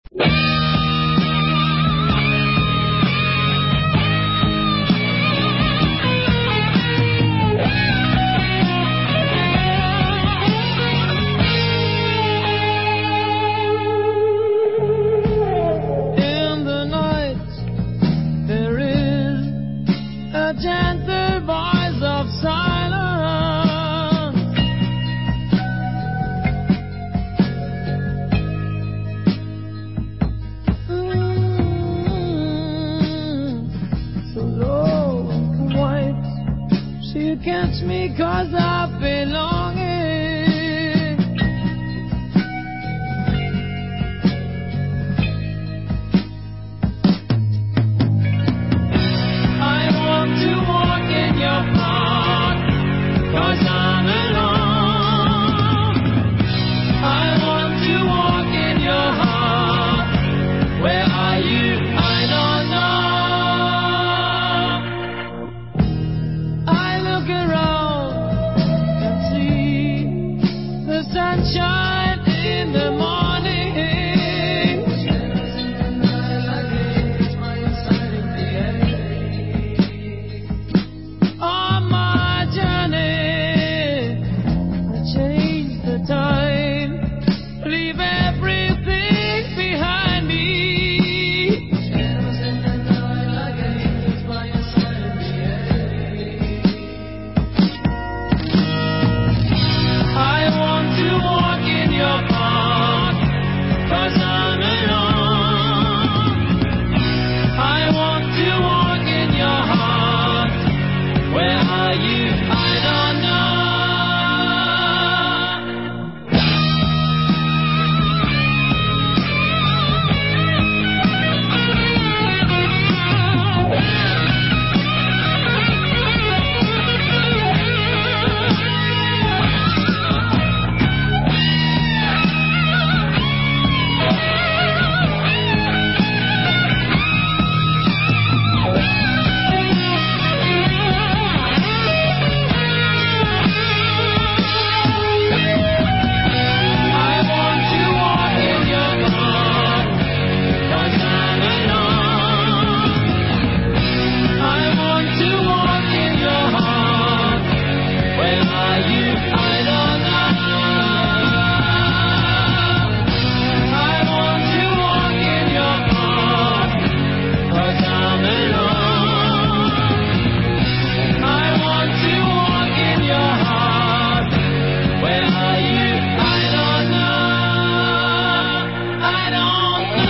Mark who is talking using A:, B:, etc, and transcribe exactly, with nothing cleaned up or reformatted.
A: Catch me 'cause I belong here. I want to walk in your park 'cause I'm alone. I want to walk in your heart. Where are you? I don't know. Sunshine in the morning, shadows in the night like angels by your side in the air. On my journey, I change the time, leave everything behind me. Shadows in the night like angels by your side in the air. I want to walk in your park 'cause I'm alone. I want to walk in your heart. Where are you? I don't know. I don't know.